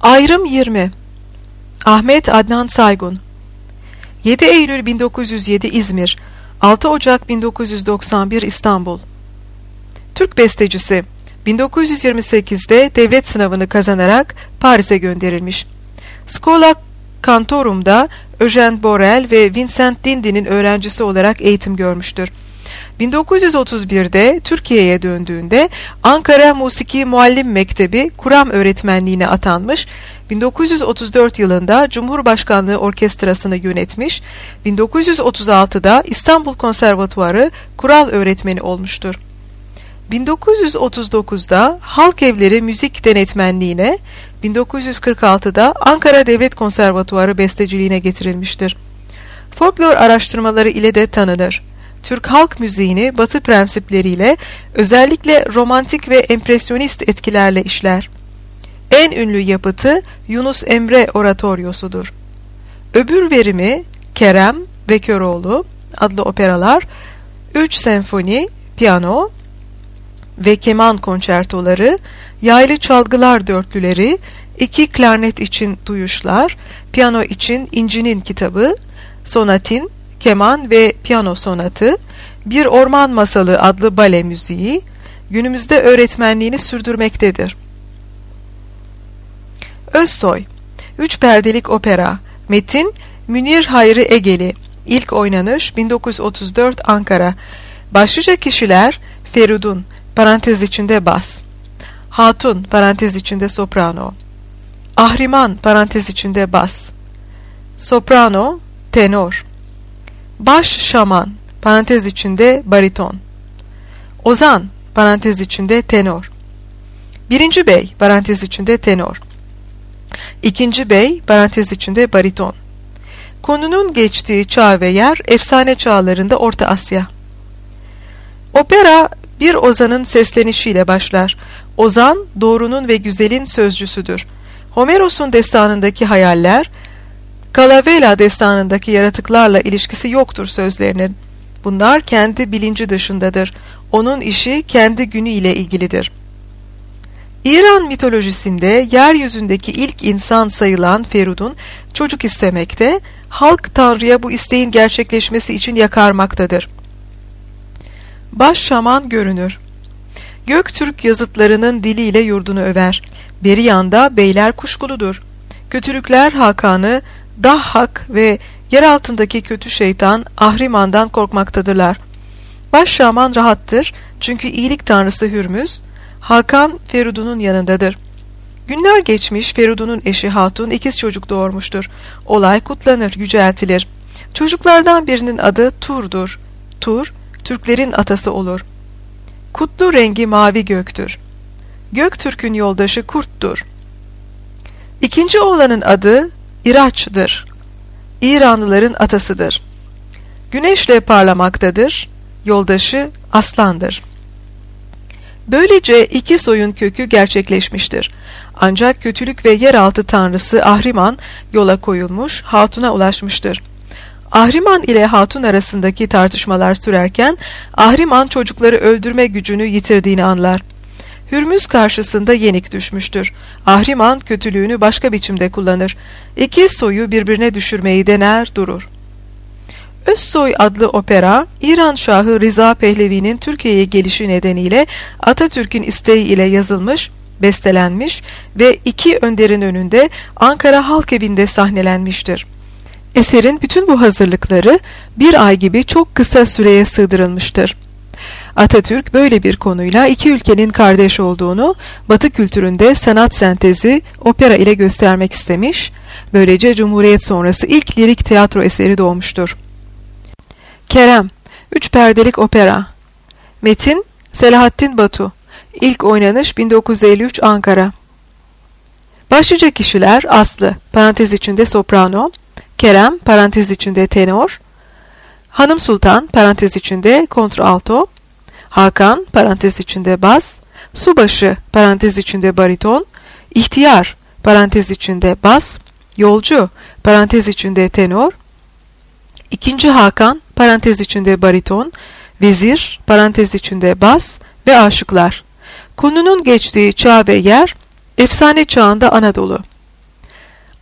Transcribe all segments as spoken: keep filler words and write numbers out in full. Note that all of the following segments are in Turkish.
Ayrım yirmi. Ahmet Adnan Saygun. yedi Eylül bin dokuz yüz yedi İzmir, altı Ocak bin dokuz yüz doksan bir İstanbul. Türk bestecisi. bin dokuz yüz yirmi sekizde devlet sınavını kazanarak Paris'e gönderilmiş. Schola Cantorum'da Eugène Borel ve Vincent Dindy'nin öğrencisi olarak eğitim görmüştür. bin dokuz yüz otuz birde Türkiye'ye döndüğünde Ankara Musiki Muallim Mektebi kuram öğretmenliğine atanmış, bin dokuz yüz otuz dört yılında Cumhurbaşkanlığı Orkestrası'nı yönetmiş, bin dokuz yüz otuz altıda İstanbul Konservatuvarı kural öğretmeni olmuştur. bin dokuz yüz otuz dokuzda Halk Evleri Müzik Denetmenliğine, bin dokuz yüz kırk altıda Ankara Devlet Konservatuvarı besteciliğine getirilmiştir. Folklor araştırmaları ile de tanınır. Türk halk müziğini Batı prensipleriyle, özellikle romantik ve empresyonist etkilerle işler. En ünlü yapıtı Yunus Emre Oratoryosu'dur. Öbür verimi Kerem ve Köroğlu adlı operalar, üç senfoni, piyano ve keman konçertoları, yaylı çalgılar dörtlüleri, iki klarnet için duyuşlar, piyano için İnci'nin kitabı, sonatin, keman ve piyano sonatı, Bir Orman Masalı adlı bale müziği, günümüzde öğretmenliğini sürdürmektedir. Özsoy. Üç perdelik opera. Metin Münir Hayri Egeli. İlk oynanış bin dokuz yüz otuz dört Ankara. Başlıca kişiler Feridun parantez içinde bas, Hatun parantez içinde soprano, Ahriman parantez içinde bas, soprano, tenor, Baş şaman parantez içinde bariton, Ozan parantez içinde tenor, Birinci bey parantez içinde tenor, İkinci bey parantez içinde bariton. Konunun geçtiği çağ ve yer efsane çağlarında Orta Asya. Opera bir ozanın seslenişiyle başlar. Ozan doğrunun ve güzelin sözcüsüdür. Homeros'un destanındaki hayaller, Calavera destanındaki yaratıklarla ilişkisi yoktur sözlerinin. Bunlar kendi bilinci dışındadır. Onun işi kendi günü ile ilgilidir. İran mitolojisinde yeryüzündeki ilk insan sayılan Feridun çocuk istemekte, halk Tanrı'ya bu isteğin gerçekleşmesi için yakarmaktadır. Baş şaman görünür. Göktürk yazıtlarının diliyle yurdunu över. Beri yanda beyler kuşkuludur. Kötülükler Hakan'ı, Dahhak ve yer altındaki kötü şeytan Ahriman'dan korkmaktadırlar. Baş şaman rahattır çünkü iyilik tanrısı Hürmüz, Hakan Feridun'un yanındadır. Günler geçmiş, Feridun'un eşi Hatun ikiz çocuk doğurmuştur. Olay kutlanır, yüceltilir. Çocuklardan birinin adı Tur'dur. Tur, Türklerin atası olur. Kutlu rengi mavi göktür. Göktürk'ün yoldaşı Kurt'tur. İkinci oğlanın adı İraç'dır. İranlıların atasıdır. Güneşle parlamaktadır. Yoldaşı Aslan'dır. Böylece iki soyun kökü gerçekleşmiştir. Ancak kötülük ve yeraltı tanrısı Ahriman yola koyulmuş, Hatun'a ulaşmıştır. Ahriman ile Hatun arasındaki tartışmalar sürerken Ahriman çocukları öldürme gücünü yitirdiğini anlar. Hürmüz karşısında yenik düşmüştür. Ahriman kötülüğünü başka biçimde kullanır. İki soyu birbirine düşürmeyi dener durur. Özsoy adlı opera, İran Şahı Rıza Pehlevi'nin Türkiye'ye gelişi nedeniyle Atatürk'ün isteği ile yazılmış, bestelenmiş ve iki önderin önünde Ankara Halk Evi'nde sahnelenmiştir. Eserin bütün bu hazırlıkları bir ay gibi çok kısa süreye sığdırılmıştır. Atatürk böyle bir konuyla iki ülkenin kardeş olduğunu Batı kültüründe sanat sentezi opera ile göstermek istemiş, böylece Cumhuriyet sonrası ilk lirik tiyatro eseri doğmuştur. Kerem, üç perdelik opera. Metin Selahattin Batu. İlk oynanış bin dokuz yüz elli üç Ankara. Başlıca kişiler Aslı parantez içinde soprano, Kerem parantez içinde tenor, Hanım Sultan parantez içinde kontralto, Hakan parantez içinde bas, Subaşı parantez içinde bariton, İhtiyar parantez içinde bas, Yolcu parantez içinde tenor, İkinci Hakan parantez içinde bariton, Vezir parantez içinde bas ve aşıklar. Konunun geçtiği çağ ve yer efsane çağında Anadolu.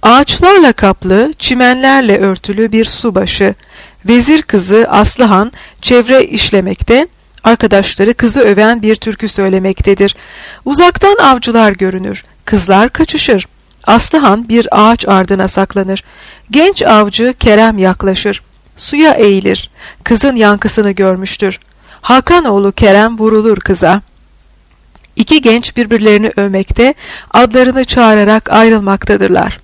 Ağaçlarla kaplı, çimenlerle örtülü bir subaşı, vezir kızı Aslıhan çevre işlemekte, arkadaşları kızı öven bir türkü söylemektedir. Uzaktan avcılar görünür, kızlar kaçışır. Aslıhan bir ağaç ardına saklanır. Genç avcı Kerem yaklaşır. Suya eğilir. Kızın yankısını görmüştür. Hakanoğlu Kerem vurulur kıza. İki genç birbirlerini övmekte, adlarını çağırarak ayrılmaktadırlar.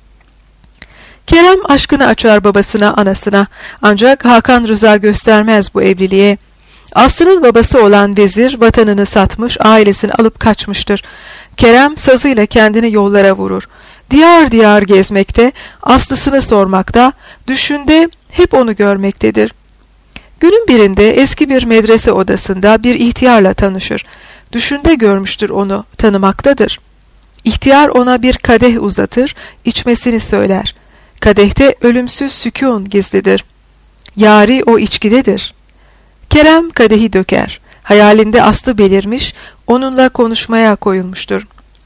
Kerem aşkını açar babasına, anasına. Ancak Hakan rıza göstermez bu evliliğe. Aslı'nın babası olan vezir vatanını satmış, ailesini alıp kaçmıştır. Kerem sazıyla kendini yollara vurur. Diyar diyar gezmekte, Aslı'sını sormakta, düşünde hep onu görmektedir. Günün birinde eski bir medrese odasında bir ihtiyarla tanışır. Düşünde görmüştür onu, tanımaktadır. İhtiyar ona bir kadeh uzatır, içmesini söyler. Kadehte ölümsüz sükûn gizlidir. Yari o içkidedir. Kerem kadehi döker. Hayalinde Aslı belirmiş, onunla konuşmaya koyulmuştur.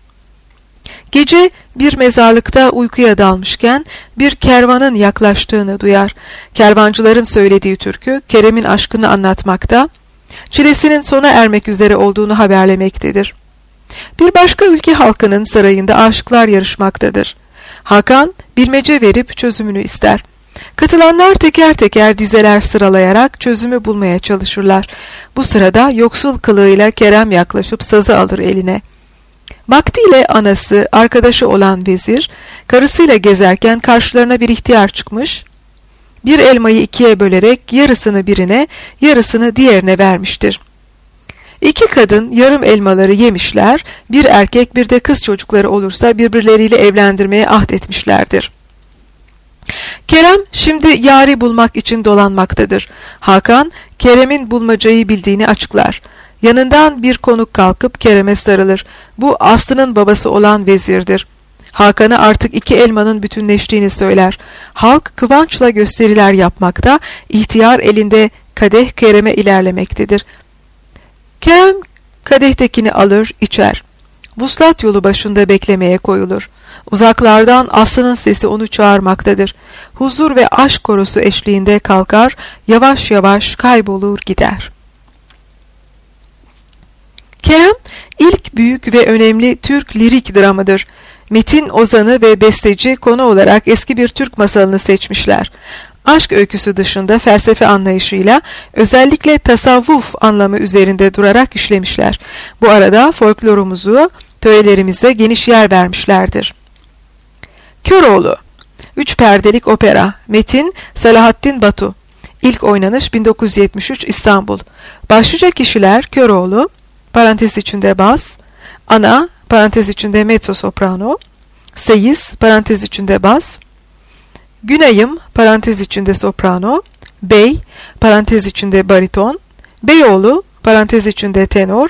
Gece bir mezarlıkta uykuya dalmışken bir kervanın yaklaştığını duyar. Kervancıların söylediği türkü Kerem'in aşkını anlatmakta, çilesinin sona ermek üzere olduğunu haberlemektedir. Bir başka ülke halkının sarayında aşıklar yarışmaktadır. Hakan bilmece verip çözümünü ister. Katılanlar teker teker dizeler sıralayarak çözümü bulmaya çalışırlar. Bu sırada yoksul kılığıyla Kerem yaklaşıp sazı alır eline. Vaktiyle anası, arkadaşı olan vezir, karısıyla gezerken karşılarına bir ihtiyar çıkmış, bir elmayı ikiye bölerek yarısını birine, yarısını diğerine vermiştir. İki kadın yarım elmaları yemişler, bir erkek bir de kız çocukları olursa birbirleriyle evlendirmeye ahd etmişlerdir. Kerem şimdi yari bulmak için dolanmaktadır. Hakan, Kerem'in bulmacayı bildiğini açıklar. Yanından bir konuk kalkıp Kerem'e sarılır. Bu Aslı'nın babası olan vezirdir. Hakan'a artık iki elmanın bütünleştiğini söyler. Halk kıvançla gösteriler yapmakta, ihtiyar elinde kadeh Kerem'e ilerlemektedir. Kerem kadehtekini alır, içer. Vuslat yolu başında beklemeye koyulur. Uzaklardan Aslı'nın sesi onu çağırmaktadır. Huzur ve aşk korosu eşliğinde kalkar, yavaş yavaş kaybolur gider. Kerem, ilk büyük ve önemli Türk lirik dramıdır. Metin ozanı ve besteci konu olarak eski bir Türk masalını seçmişler. Aşk öyküsü dışında felsefe anlayışıyla özellikle tasavvuf anlamı üzerinde durarak işlemişler. Bu arada folklorumuzu, törelerimizde geniş yer vermişlerdir. Köroğlu, üç perdelik opera, metin Salahattin Batu, ilk oynanış bin dokuz yüz yetmiş üç İstanbul. Başlıca kişiler Köroğlu, parantez içinde bas, ana, parantez içinde mezzo soprano, seyis, parantez içinde bas, Günayım, parantez içinde soprano, bey, parantez içinde bariton, beyoğlu, parantez içinde tenor,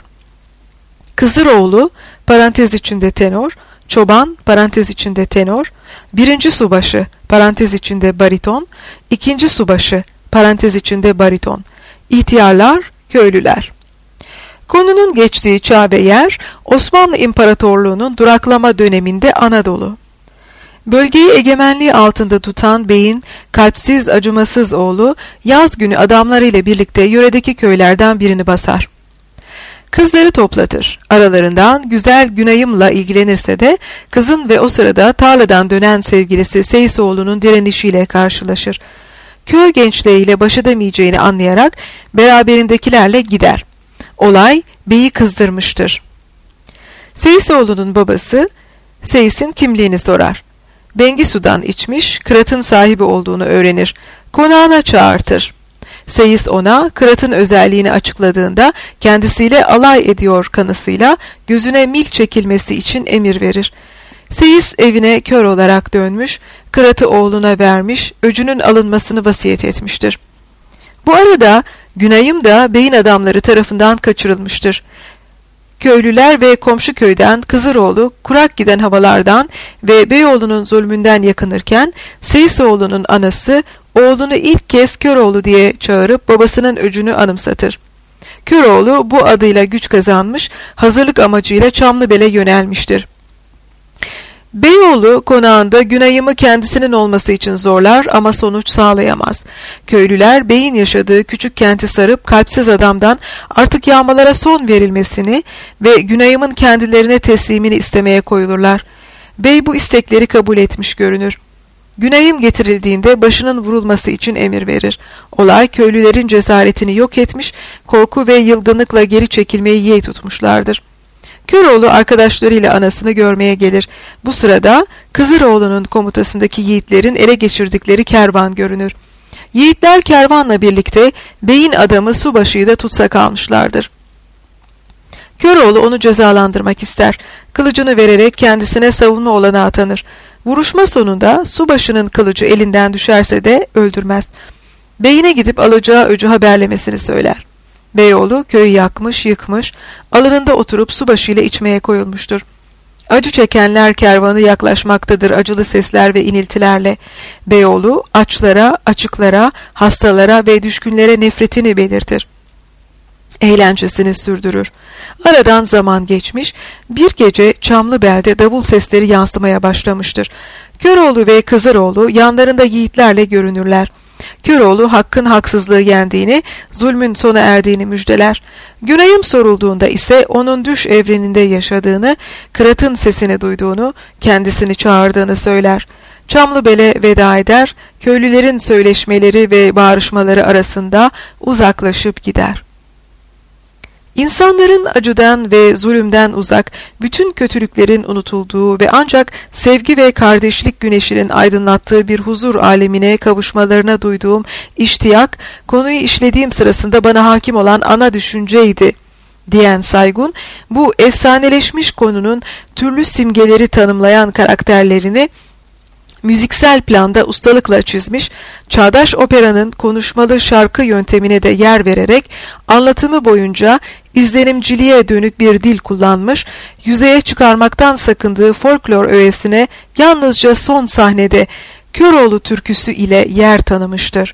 Kızıroğlu, parantez içinde tenor, çoban, parantez içinde tenor, birinci subaşı, parantez içinde bariton, ikinci subaşı, parantez içinde bariton, ihtiyarlar, köylüler. Konunun geçtiği çağ ve yer, Osmanlı İmparatorluğu'nun duraklama döneminde Anadolu. Bölgeyi egemenliği altında tutan beyin, kalpsiz, acımasız oğlu, yaz günü adamlarıyla birlikte yöredeki köylerden birini basar. Kızları toplatır. Aralarından güzel Günayım'la ilgilenirse de kızın ve o sırada tarladan dönen sevgilisi Seysoğlu'nun direnişiyle karşılaşır. Köy gençliğiyle baş edemeyeceğini anlayarak beraberindekilerle gider. Olay beyi kızdırmıştır. Seysoğlu'nun babası Seyis'in kimliğini sorar. Bengisu'dan içmiş, kıratın sahibi olduğunu öğrenir. Konağına çağırtır. Seyis ona kıratın özelliğini açıkladığında kendisiyle alay ediyor kanısıyla gözüne mil çekilmesi için emir verir. Seyis evine kör olarak dönmüş, kıratı oğluna vermiş, öcünün alınmasını vasiyet etmiştir. Bu arada Günayım da beyin adamları tarafından kaçırılmıştır. Köylüler ve komşu köyden Kızıroğlu kurak giden havalardan ve Beyoğlu'nun zulmünden yakınırken Seyisoğlu'nun anası oğlunu ilk kez Köroğlu diye çağırıp babasının öcünü anımsatır. Köroğlu bu adıyla güç kazanmış, hazırlık amacıyla Çamlıbel'e yönelmiştir. Beyoğlu konağında günayımı kendisinin olması için zorlar ama sonuç sağlayamaz. Köylüler beyin yaşadığı küçük kenti sarıp kalpsiz adamdan artık yağmalara son verilmesini ve günayımın kendilerine teslimini istemeye koyulurlar. Bey bu istekleri kabul etmiş görünür. Günayım getirildiğinde başının vurulması için emir verir. Olay köylülerin cesaretini yok etmiş, korku ve yılgınlıkla geri çekilmeyi yeğ tutmuşlardır. Köroğlu arkadaşlarıyla anasını görmeye gelir. Bu sırada Kızıroğlu'nun komutasındaki yiğitlerin ele geçirdikleri kervan görünür. Yiğitler kervanla birlikte beyin adamı Subaşı'yı da tutsak almışlardır. Köroğlu onu cezalandırmak ister. Kılıcını vererek kendisine savunma olanağı tanır. Vuruşma sonunda Subaşı'nın kılıcı elinden düşerse de öldürmez. Beyine gidip alacağı öcü haberlemesini söyler. Beyoğlu köyü yakmış, yıkmış, alanında oturup subaşı ile içmeye koyulmuştur. Acı çekenler kervanı yaklaşmaktadır acılı sesler ve iniltilerle. Beyoğlu açlara, açıklara, hastalara ve düşkünlere nefretini belirtir. Eğlencesini sürdürür. Aradan zaman geçmiş, bir gece Çamlıbel'de davul sesleri yansımaya başlamıştır. Köroğlu ve Kızıroğlu yanlarında yiğitlerle görünürler. Köroğlu hakkın haksızlığı yendiğini, zulmün sona erdiğini müjdeler. Günayım sorulduğunda ise onun düş evreninde yaşadığını, Kırat'ın sesini duyduğunu, kendisini çağırdığını söyler. Çamlıbel'e veda eder, köylülerin söyleşmeleri ve bağrışmaları arasında uzaklaşıp gider. İnsanların acıdan ve zulümden uzak, bütün kötülüklerin unutulduğu ve ancak sevgi ve kardeşlik güneşinin aydınlattığı bir huzur alemine kavuşmalarına duyduğum iştiyak, konuyu işlediğim sırasında bana hakim olan ana düşünceydi, diyen Saygun, bu efsaneleşmiş konunun türlü simgeleri tanımlayan karakterlerini müziksel planda ustalıkla çizmiş, çağdaş operanın konuşmalı şarkı yöntemine de yer vererek anlatımı boyunca izlenimciliğe dönük bir dil kullanmış, yüzeye çıkarmaktan sakındığı folklor öğesine yalnızca son sahnede Köroğlu türküsü ile yer tanımıştır.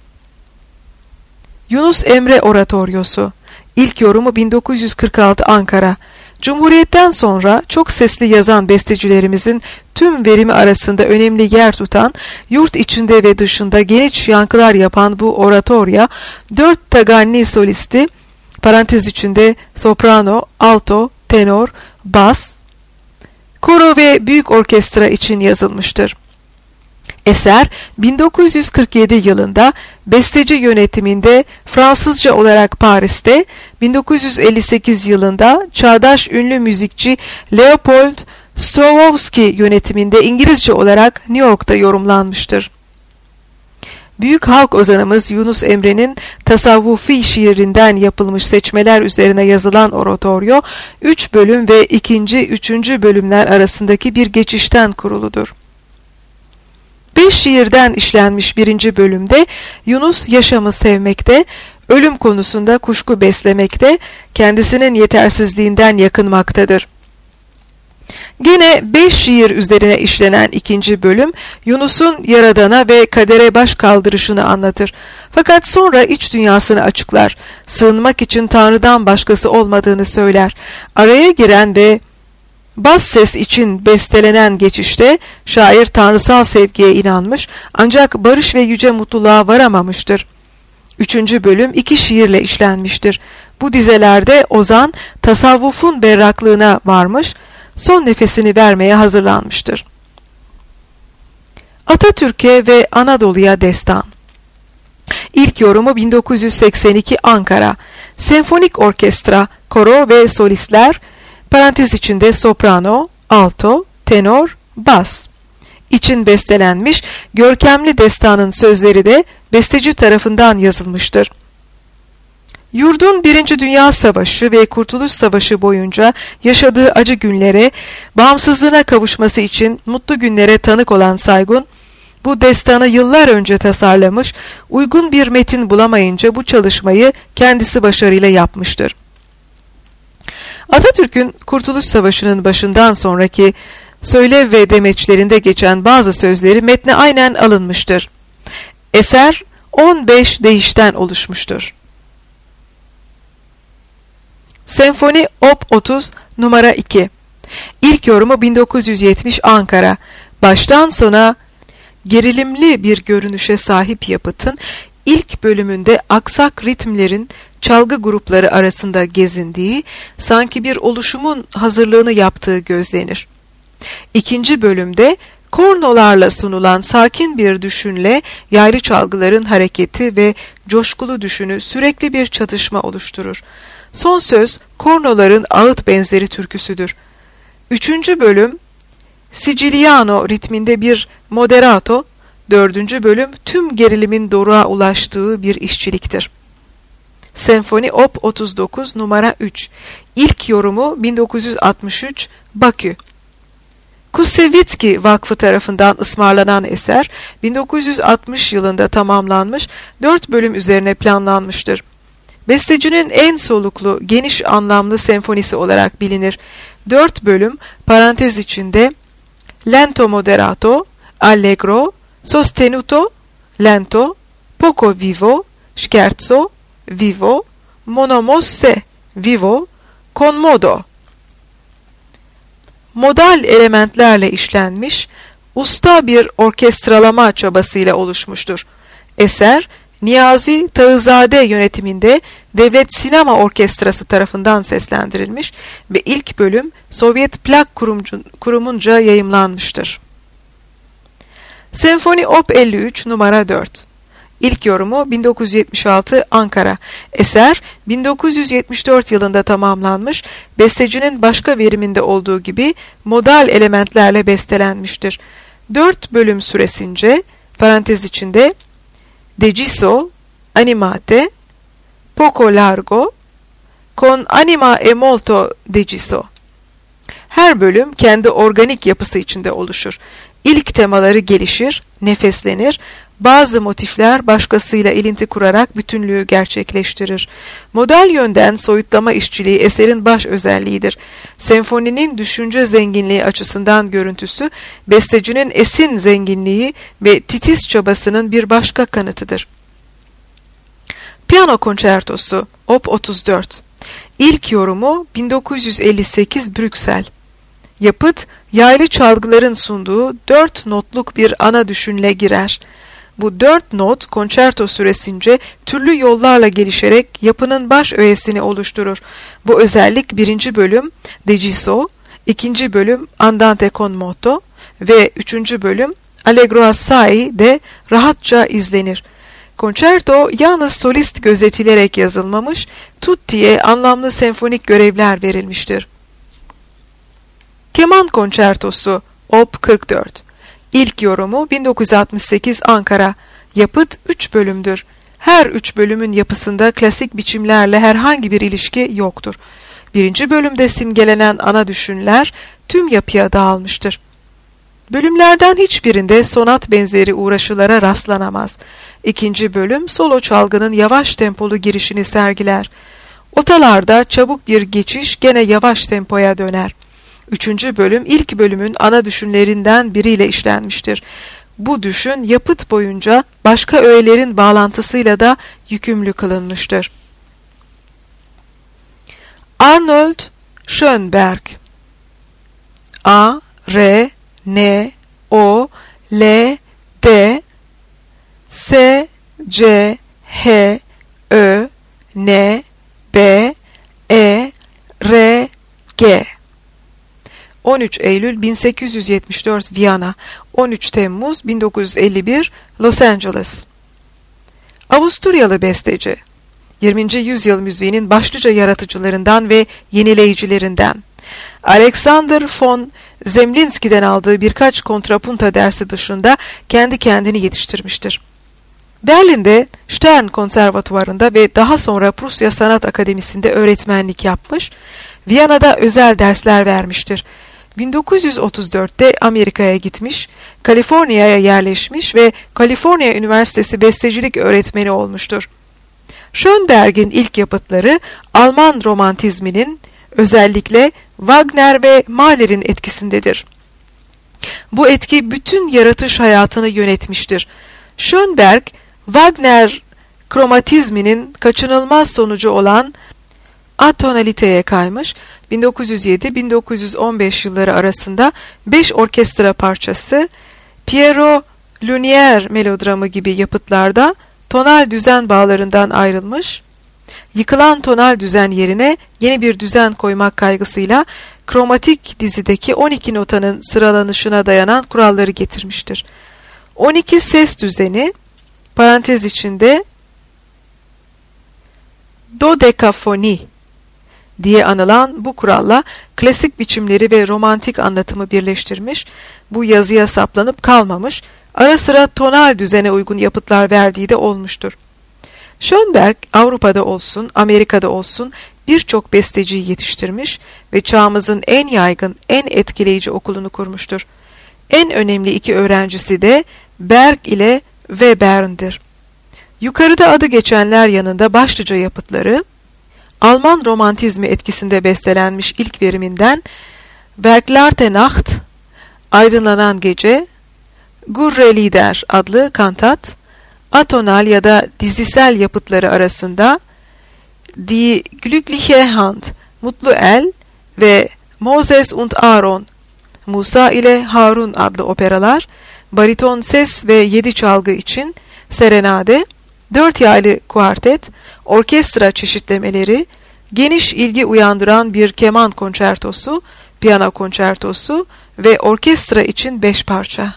Yunus Emre Oratoryosu. İlk yorumu bin dokuz yüz kırk altı Ankara. Cumhuriyetten sonra çok sesli yazan bestecilerimizin tüm verimi arasında önemli yer tutan, yurt içinde ve dışında geniş yankılar yapan bu oratorya, dört taganni solisti, parantez içinde soprano, alto, tenor, bas, koro ve büyük orkestra için yazılmıştır. Eser bin dokuz yüz kırk yedi yılında besteci yönetiminde Fransızca olarak Paris'te, bin dokuz yüz elli sekiz yılında çağdaş ünlü müzikçi Leopold Stokowski yönetiminde İngilizce olarak New York'ta yorumlanmıştır. Büyük halk ozanımız Yunus Emre'nin tasavvufi şiirinden yapılmış seçmeler üzerine yazılan oratoryo, üç bölüm ve ikinci, üçüncü bölümler arasındaki bir geçişten kuruludur. Beş şiirden işlenmiş birinci bölümde Yunus yaşamı sevmekte, ölüm konusunda kuşku beslemekte, kendisinin yetersizliğinden yakınmaktadır. Gene beş şiir üzerine işlenen ikinci bölüm, Yunus'un Yaradan'a ve kadere baş kaldırışını anlatır. Fakat sonra iç dünyasını açıklar, sığınmak için Tanrı'dan başkası olmadığını söyler. Araya giren ve bas ses için bestelenen geçişte şair tanrısal sevgiye inanmış ancak barış ve yüce mutluluğa varamamıştır. Üçüncü bölüm iki şiirle işlenmiştir. Bu dizelerde ozan tasavvufun berraklığına varmış, son nefesini vermeye hazırlanmıştır. Atatürk'e ve Anadolu'ya destan. İlk yorumu bin dokuz yüz seksen iki Ankara. Senfonik orkestra, koro ve solistler, parantez içinde soprano, alto, tenor, bas için bestelenmiş görkemli destanın sözleri de besteci tarafından yazılmıştır. Yurdun Birinci Dünya Savaşı ve Kurtuluş Savaşı boyunca yaşadığı acı günlere, bağımsızlığına kavuşması için mutlu günlere tanık olan Saygun, bu destanı yıllar önce tasarlamış, uygun bir metin bulamayınca bu çalışmayı kendisi başarıyla yapmıştır. Atatürk'ün Kurtuluş Savaşı'nın başından sonraki söylev ve demeçlerinde geçen bazı sözleri metne aynen alınmıştır. Eser on beş deyişten oluşmuştur. Senfoni Op otuz numara iki. İlk yorumu bin dokuz yüz yetmiş Ankara. Baştan sona gerilimli bir görünüşe sahip yapıtın ilk bölümünde aksak ritmlerin çalgı grupları arasında gezindiği, sanki bir oluşumun hazırlığını yaptığı gözlenir. İkinci bölümde kornolarla sunulan sakin bir düşünle yaylı çalgıların hareketi ve coşkulu düşünü sürekli bir çatışma oluşturur. Son söz kornoların ağıt benzeri türküsüdür. Üçüncü bölüm Siciliano ritminde bir moderato, dördüncü bölüm tüm gerilimin doruğa ulaştığı bir işçiliktir. Senfoni Op otuz dokuz numara üç. İlk yorumu bin dokuz yüz altmış üç Bakü. Kusevitski Vakfı tarafından ısmarlanan eser bin dokuz yüz altmış yılında tamamlanmış, dört bölüm üzerine planlanmıştır. Bestecinin en soluklu, geniş anlamlı senfonisi olarak bilinir. Dört bölüm parantez içinde lento moderato, allegro, sostenuto, lento, poco vivo, scherzo, vivo, monomosse, vivo, con modo. Modal elementlerle işlenmiş, usta bir orkestralama çabasıyla oluşmuştur. Eser, Niyazi Tağızade yönetiminde Devlet Sinema Orkestrası tarafından seslendirilmiş ve ilk bölüm Sovyet Plak Kurumunca yayımlanmıştır. Senfoni Op elli üç numara dört. İlk yorumu bin dokuz yüz yetmiş altı Ankara. Eser bin dokuz yüz yetmiş dört yılında tamamlanmış, bestecinin başka veriminde olduğu gibi modal elementlerle bestelenmiştir. Dört bölüm süresince parantez içinde Deciso, animate, poco largo, con anima e molto deciso. Her bölüm kendi organik yapısı içinde oluşur. İlk temaları gelişir, nefeslenir, bazı motifler başkasıyla ilinti kurarak bütünlüğü gerçekleştirir. Modal yönden soyutlama işçiliği eserin baş özelliğidir. Senfoninin düşünce zenginliği açısından görüntüsü, bestecinin esin zenginliği ve titiz çabasının bir başka kanıtıdır. Piyano Konçertosu Op otuz dört. İlk yorumu bin dokuz yüz elli sekiz Brüksel. Yapıt, yaylı çalgıların sunduğu dört notluk bir ana düşünle girer. Bu dört not konçerto süresince türlü yollarla gelişerek yapının baş öğesini oluşturur. Bu özellik birinci bölüm Deciso, ikinci bölüm Andante con moto ve üçüncü bölüm Allegro assai de rahatça izlenir. Konçerto yalnız solist gözetilerek yazılmamış, tutti'ye anlamlı senfonik görevler verilmiştir. Keman Konçertosu Op kırk dört. İlk yorumu bin dokuz yüz altmış sekiz Ankara. Yapıt üç bölümdür. Her üç bölümün yapısında klasik biçimlerle herhangi bir ilişki yoktur. Birinci bölümde simgelenen ana düşünler tüm yapıya dağılmıştır. Bölümlerden hiçbirinde sonat benzeri uğraşılara rastlanamaz. İkinci bölüm solo çalgının yavaş tempolu girişini sergiler. Otalarda çabuk bir geçiş gene yavaş tempoya döner. Üçüncü bölüm ilk bölümün ana düşünlerinden biriyle işlenmiştir. Bu düşün yapıt boyunca başka öğelerin bağlantısıyla da yükümlü kılınmıştır. Arnold Schönberg A, R, N, O, L, D, S, C, H, Ö, N, B, E, R, G. on üç Eylül bin sekiz yüz yetmiş dört Viyana, on üç Temmuz bin dokuz yüz elli bir Los Angeles. Avusturyalı besteci, yirminci yüzyıl müziğinin başlıca yaratıcılarından ve yenileyicilerinden. Alexander von Zemlinski'den aldığı birkaç kontrapunta dersi dışında kendi kendini yetiştirmiştir. Berlin'de Stern Konservatuvarı'nda ve daha sonra Prusya Sanat Akademisi'nde öğretmenlik yapmış, Viyana'da özel dersler vermiştir. bin dokuz yüz otuz dörtte Amerika'ya gitmiş, Kaliforniya'ya yerleşmiş ve Kaliforniya Üniversitesi bestecilik öğretmeni olmuştur. Schönberg'in ilk yapıtları Alman romantizminin, özellikle Wagner ve Mahler'in etkisindedir. Bu etki bütün yaratış hayatını yönetmiştir. Schönberg, Wagner kromatizminin kaçınılmaz sonucu olan atonaliteye kaymış. bin dokuz yüz yedi bin dokuz yüz on beş yılları arasında beş orkestra parçası, Piero Lumière melodramı gibi yapıtlarda tonal düzen bağlarından ayrılmış, yıkılan tonal düzen yerine yeni bir düzen koymak kaygısıyla kromatik dizideki on iki notanın sıralanışına dayanan kuralları getirmiştir. on iki ses düzeni, parantez içinde dodekafoni diye anılan bu kuralla klasik biçimleri ve romantik anlatımı birleştirmiş, bu yazıya saplanıp kalmamış, ara sıra tonal düzene uygun yapıtlar verdiği de olmuştur. Schönberg, Avrupa'da olsun, Amerika'da olsun birçok besteciyi yetiştirmiş ve çağımızın en yaygın, en etkileyici okulunu kurmuştur. En önemli iki öğrencisi de Berg ile Webern'dir. Yukarıda adı geçenler yanında başlıca yapıtları, Alman romantizmi etkisinde bestelenmiş ilk veriminden Verklärte Nacht, Aydınlanan Gece, Gurre Lieder adlı kantat, atonal ya da dizisel yapıtları arasında Die Glückliche Hand, Mutlu El ve Moses und Aaron, Musa ile Harun adlı operalar, bariton ses ve yedi çalgı için serenade, dört yaylı kuartet, orkestra çeşitlemeleri, geniş ilgi uyandıran bir keman konçertosu, piyano konçertosu ve orkestra için beş parça.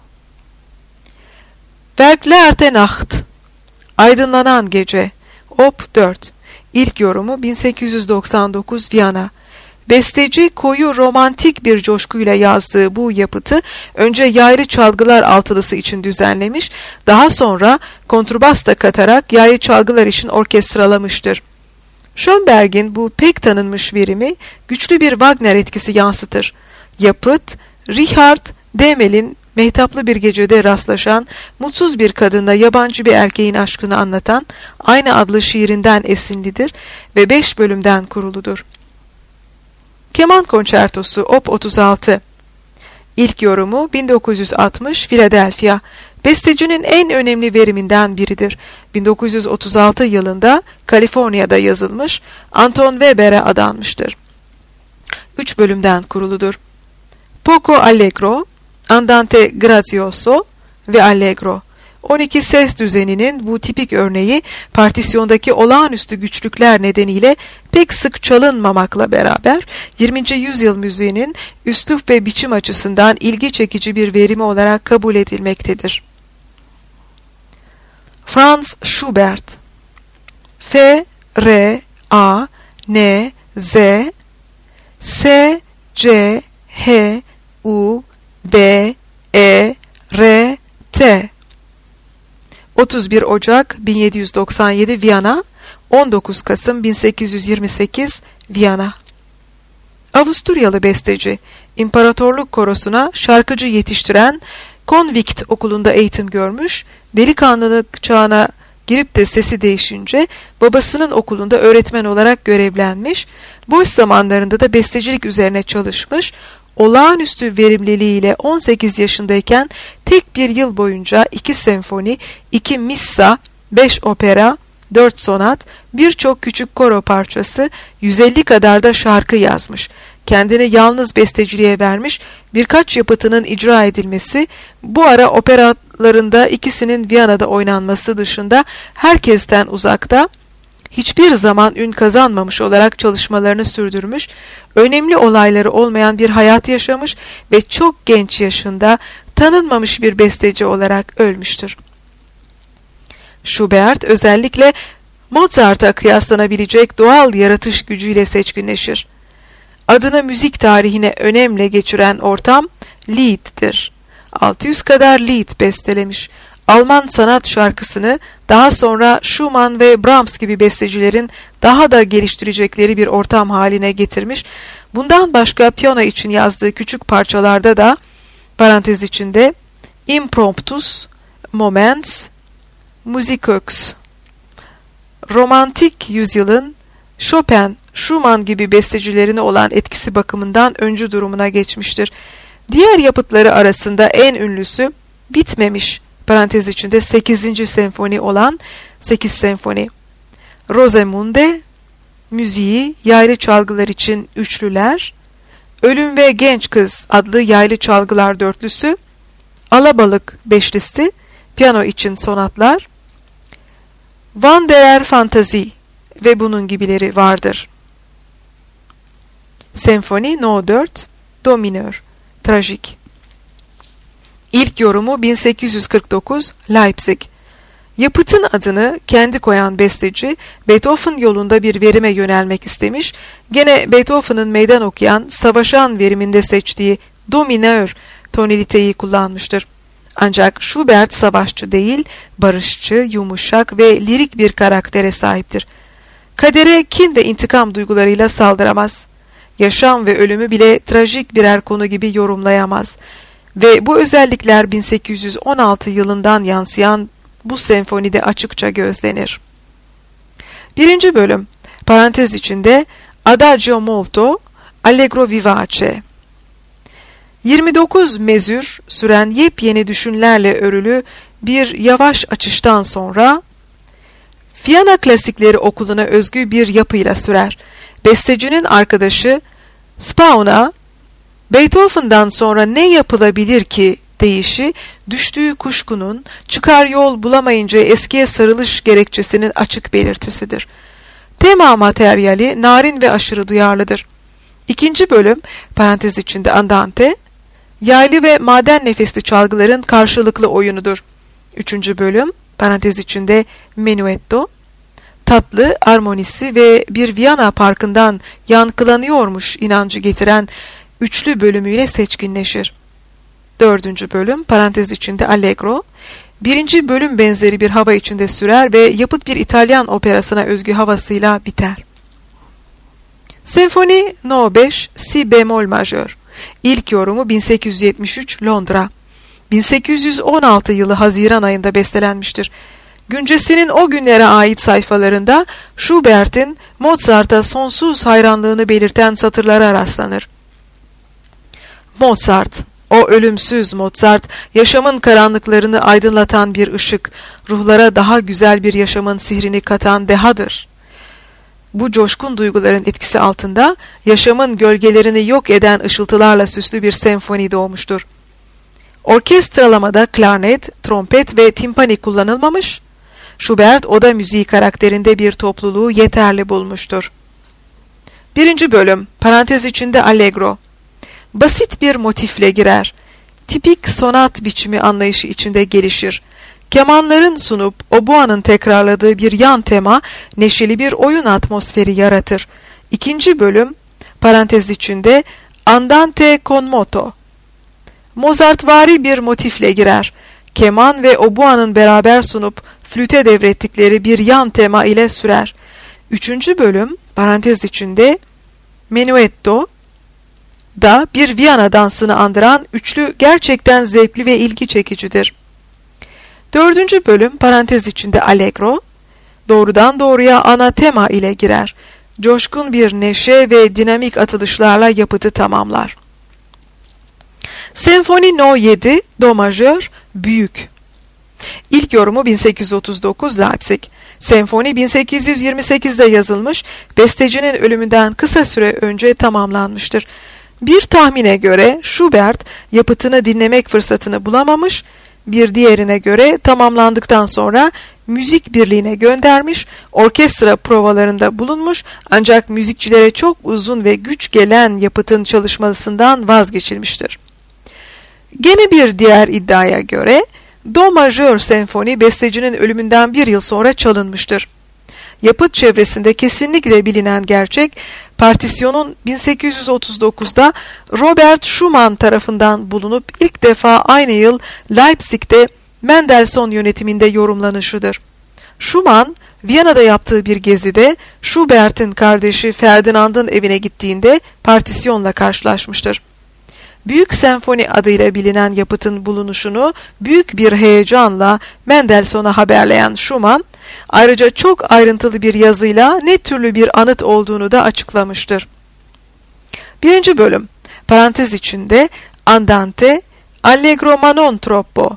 Verklärte Nacht, Aydınlanan Gece, Op dört, İlk yorumu bin sekiz yüz doksan dokuz Viyana. Besteci koyu romantik bir coşkuyla yazdığı bu yapıtı önce yaylı çalgılar altılısı için düzenlemiş, daha sonra kontrbas da katarak yaylı çalgılar için orkestralamıştır. Schönberg'in bu pek tanınmış verimi güçlü bir Wagner etkisi yansıtır. Yapıt, Richard Demel'in mehtaplı bir gecede rastlaşan mutsuz bir kadınla yabancı bir erkeğin aşkını anlatan aynı adlı şiirinden esinlidir ve beş bölümden kuruludur. Keman Konçertosu Op otuz altı, İlk yorumu bin dokuz yüz altmış Philadelphia, bestecinin en önemli veriminden biridir. bin dokuz yüz otuz altı yılında Kaliforniya'da yazılmış, Anton Weber'e adanmıştır. Üç bölümden kuruludur. Poco Allegro, Andante Grazioso ve Allegro. on iki ses düzeninin bu tipik örneği partisyondaki olağanüstü güçlükler nedeniyle pek sık çalınmamakla beraber yirminci yüzyıl müziğinin üslup ve biçim açısından ilgi çekici bir verimi olarak kabul edilmektedir. Franz Schubert, F, R, A, N, Z, S, C, H, U, B, E, R, T. otuz bir Ocak bin yedi yüz doksan yedi Viyana, on dokuz Kasım bin sekiz yüz yirmi sekiz Viyana. Avusturyalı besteci, İmparatorluk Korosu'na şarkıcı yetiştiren Konvikt okulunda eğitim görmüş, delikanlılık çağına girip de sesi değişince babasının okulunda öğretmen olarak görevlenmiş, boş zamanlarında da bestecilik üzerine çalışmış, olağanüstü verimliliğiyle on sekiz yaşındayken tek bir yıl boyunca iki senfoni, iki missa, beş opera, dört sonat, birçok küçük koro parçası, yüz elli kadar da şarkı yazmış. Kendini yalnız besteciliğe vermiş, birkaç yapıtının icra edilmesi, bu ara operalarında ikisinin Viyana'da oynanması dışında herkesten uzakta, hiçbir zaman ün kazanmamış olarak çalışmalarını sürdürmüş, önemli olayları olmayan bir hayat yaşamış ve çok genç yaşında tanınmamış bir besteci olarak ölmüştür. Schubert özellikle Mozart'a kıyaslanabilecek doğal yaratış gücüyle seçkinleşir. Adını müzik tarihine önemle geçiren ortam Lied'dir. altı yüz kadar Lied bestelemiş. Alman sanat şarkısını daha sonra Schumann ve Brahms gibi bestecilerin daha da geliştirecekleri bir ortam haline getirmiş. Bundan başka piyano için yazdığı küçük parçalarda da parantez içinde Impromptus, Moments, Musikux. Romantik yüzyılın Chopin, Schumann gibi bestecilerine olan etkisi bakımından öncü durumuna geçmiştir. Diğer yapıtları arasında en ünlüsü bitmemiş parantez içinde sekizinci senfoni olan sekiz senfoni. Rosamunde, müziği yaylı çalgılar için üçlüler, Ölüm ve Genç Kız adlı yaylı çalgılar dörtlüsü, Alabalık beşlisi, piyano için sonatlar, Wanderer Fantasie ve bunun gibileri vardır. Senfoni No dört, Do minör, trajik. İlk yorumu bin sekiz yüz kırk dokuz, Leipzig. Yapıtın adını kendi koyan besteci, Beethoven yolunda bir verime yönelmek istemiş, gene Beethoven'ın meydan okuyan, savaşan veriminde seçtiği Do minör tonaliteyi kullanmıştır. Ancak Schubert savaşçı değil, barışçı, yumuşak ve lirik bir karaktere sahiptir. Kadere kin ve intikam duygularıyla saldıramaz. Yaşam ve ölümü bile trajik birer konu gibi yorumlayamaz. Ve bu özellikler bin sekiz yüz on altı yılından yansıyan bu senfonide açıkça gözlenir. Birinci bölüm, parantez içinde Adagio molto, Allegro vivace. yirmi dokuz mezür süren yepyeni düşünlerle örülü bir yavaş açıştan sonra Viyana Klasikleri Okulu'na özgü bir yapıyla sürer. Bestecinin arkadaşı Spauna, Beethoven'dan sonra ne yapılabilir ki deyişi, düştüğü kuşkunun çıkar yol bulamayınca eskiye sarılış gerekçesinin açık belirtisidir. Tema materyali narin ve aşırı duyarlıdır. İkinci bölüm, parantez içinde Andante, yaylı ve maden nefesli çalgıların karşılıklı oyunudur. Üçüncü bölüm, parantez içinde Menuetto, tatlı, armonisi ve bir Viyana parkından yankılanıyormuş inancı getiren üçlü bölümüyle seçkinleşir. Dördüncü bölüm, parantez içinde Allegro, birinci bölüm benzeri bir hava içinde sürer ve yapıt bir İtalyan operasına özgü havasıyla biter. Senfoni No beş, Si bemol majör. İlk yorumu bin sekiz yüz yetmiş üç, Londra. bin sekiz yüz on altı yılı Haziran ayında bestelenmiştir. Güncesinin o günlere ait sayfalarında Schubert'in Mozart'a sonsuz hayranlığını belirten satırlara rastlanır. Mozart, o ölümsüz Mozart, yaşamın karanlıklarını aydınlatan bir ışık, ruhlara daha güzel bir yaşamın sihrini katan dehadır. Bu coşkun duyguların etkisi altında yaşamın gölgelerini yok eden ışıltılarla süslü bir senfoni doğmuştur. Orkestralamada klarnet, trompet ve timpani kullanılmamış, Schubert oda müziği karakterinde bir topluluğu yeterli bulmuştur. Birinci bölüm, parantez içinde Allegro, basit bir motifle girer. Tipik sonat biçimi anlayışı içinde gelişir. Kemanların sunup oboanın tekrarladığı bir yan tema neşeli bir oyun atmosferi yaratır. İkinci bölüm, parantez içinde Andante con moto, Mozartvari bir motifle girer. Keman ve oboanın beraber sunup flüte devrettikleri bir yan tema ile sürer. Üçüncü bölüm, parantez içinde Menuetto da bir Viyana dansını andıran üçlü gerçekten zevkli ve ilgi çekicidir. Dördüncü bölüm, parantez içinde Allegro, doğrudan doğruya ana tema ile girer. Coşkun bir neşe ve dinamik atılışlarla yapıtı tamamlar. Senfoni No yedi, Do majör, büyük. İlk yorumu bin sekiz yüz otuz dokuz, Leipzig. Senfoni bin sekiz yüz yirmi sekizde yazılmış, bestecinin ölümünden kısa süre önce tamamlanmıştır. Bir tahmine göre Schubert yapıtını dinlemek fırsatını bulamamış, bir diğerine göre tamamlandıktan sonra müzik birliğine göndermiş, orkestra provalarında bulunmuş ancak müzikçilere çok uzun ve güç gelen yapıtın çalışmasından vazgeçilmiştir. Gene bir diğer iddiaya göre Do majör senfoni bestecinin ölümünden bir yıl sonra çalınmıştır. Yapıt çevresinde kesinlikle bilinen gerçek, partisyonun bin sekiz yüz otuz dokuzda Robert Schumann tarafından bulunup ilk defa aynı yıl Leipzig'te Mendelssohn yönetiminde yorumlanışıdır. Schumann, Viyana'da yaptığı bir gezide Schubert'in kardeşi Ferdinand'ın evine gittiğinde partisyonla karşılaşmıştır. Büyük Senfoni adıyla bilinen yapıtın bulunuşunu büyük bir heyecanla Mendelssohn'a haberleyen Schumann, ayrıca çok ayrıntılı bir yazıyla ne türlü bir anıt olduğunu da açıklamıştır. Birinci bölüm, parantez içinde Andante, Allegro ma non troppo.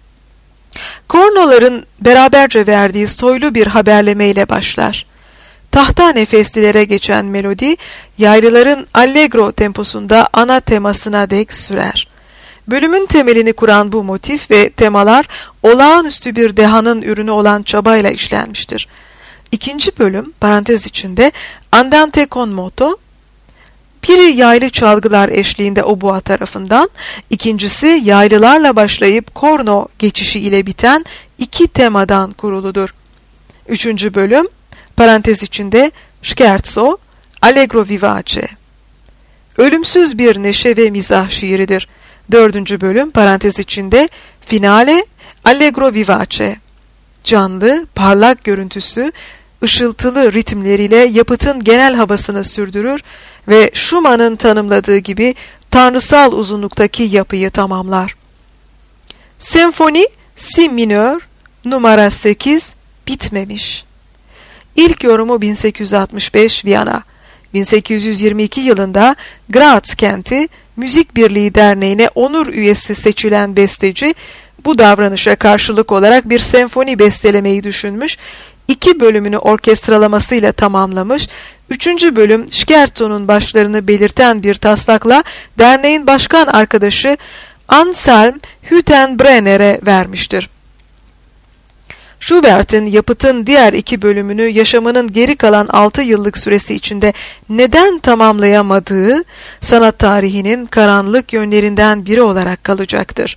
Kornoların beraberce verdiği soylu bir haberlemeyle başlar. tahta nefeslilere geçen melodi, yaylıların allegro temposunda ana temasına dek sürer. Bölümün temelini kuran bu motif ve temalar olağanüstü bir dehanın ürünü olan çabayla işlenmiştir. İkinci bölüm, parantez içinde, andante con moto, biri yaylı çalgılar eşliğinde obua tarafından, ikincisi yaylılarla başlayıp korno geçişi ile biten iki temadan kuruludur. Üçüncü bölüm, parantez içinde, scherzo, allegro vivace, ölümsüz bir neşe ve mizah şiiridir. Dördüncü bölüm, parantez içinde, finale, allegro vivace, canlı, parlak görüntüsü, ışıltılı ritimleriyle yapıtın genel havasını sürdürür ve Schumann'ın tanımladığı gibi tanrısal uzunluktaki yapıyı tamamlar. Senfoni Si minör numara sekiz bitmemiş. İlk yorumu bin sekiz yüz altmış beş Viyana. bin sekiz yüz yirmi iki yılında Graz kenti Müzik Birliği Derneği'ne onur üyesi seçilen besteci bu davranışa karşılık olarak bir senfoni bestelemeyi düşünmüş, iki bölümünü orkestralamasıyla tamamlamış, üçüncü bölüm Scherzo'nun başlarını belirten bir taslakla derneğin başkan arkadaşı Anselm Hüttenbrenner'e vermiştir. Schubert'in yapıtın diğer iki bölümünü yaşamının geri kalan altı yıllık süresi içinde neden tamamlayamadığı sanat tarihinin karanlık yönlerinden biri olarak kalacaktır.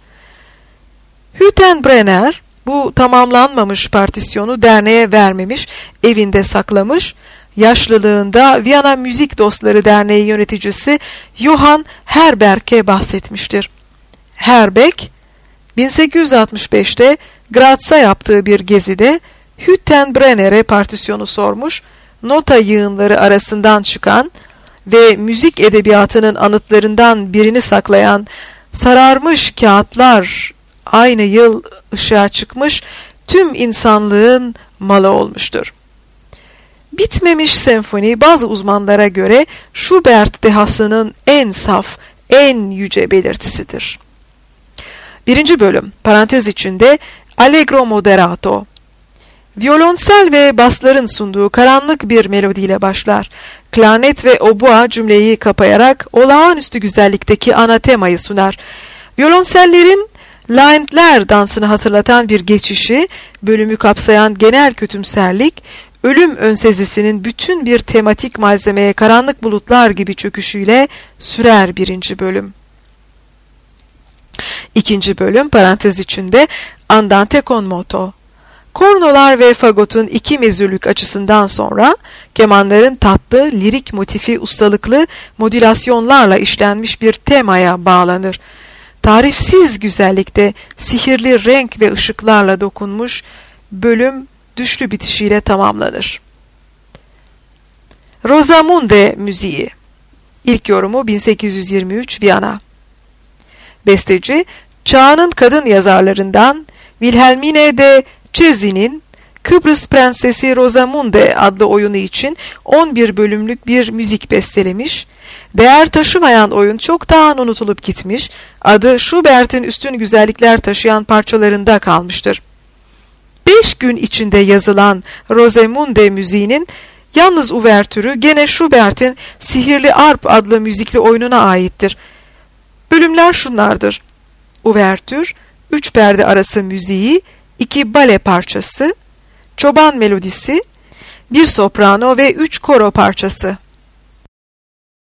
Hüttenbrenner bu tamamlanmamış partisyonu derneğe vermemiş, evinde saklamış, yaşlılığında Viyana Müzik Dostları Derneği yöneticisi Johann Herberg'e bahsetmiştir. Herberg, bin sekiz yüz altmış beşte Graz'a yaptığı bir gezide Hüttenbrenner'e partisyonu sormuş, nota yığınları arasından çıkan ve müzik edebiyatının anıtlarından birini saklayan sararmış kağıtlar aynı yıl ışığa çıkmış, tüm insanlığın malı olmuştur. Bitmemiş senfoni bazı uzmanlara göre Schubert dehasının en saf, en yüce belirtisidir. Birinci bölüm, parantez içinde, allegro moderato. Violonsel ve basların sunduğu karanlık bir melodiyle başlar. Klarnet ve obua cümleyi kapayarak olağanüstü güzellikteki ana temayı sunar. Violonsellerin Laentler dansını hatırlatan bir geçişi, bölümü kapsayan genel kötümserlik, ölüm önsezisinin bütün bir tematik malzemeye karanlık bulutlar gibi çöküşüyle sürer birinci bölüm. İkinci bölüm, parantez içinde, andante con moto. Kornolar ve fagotun iki mezürlük açısından sonra, kemanların tatlı, lirik motifi ustalıklı modülasyonlarla işlenmiş bir temaya bağlanır. Tarifsiz güzellikte sihirli renk ve ışıklarla dokunmuş, bölüm düşlü bitişiyle tamamlanır. Rosamunde müziği. İlk yorumu bin sekiz yüz yirmi üç Viyana. Besteci, çağının kadın yazarlarından Wilhelmine de Cesi'nin Kıbrıs Prensesi Rosamunde adlı oyunu için on bir bölümlük bir müzik bestelemiş, değer taşımayan oyun çoktan unutulup gitmiş, adı Schubert'in üstün güzellikler taşıyan parçalarında kalmıştır. Beş gün içinde yazılan Rosamunde müziğinin yalnız uvertürü gene Schubert'in Sihirli Arp adlı müzikli oyununa aittir. Bölümler şunlardır: uvertür, üç perde arası müziği, iki bale parçası, çoban melodisi, bir soprano ve üç koro parçası.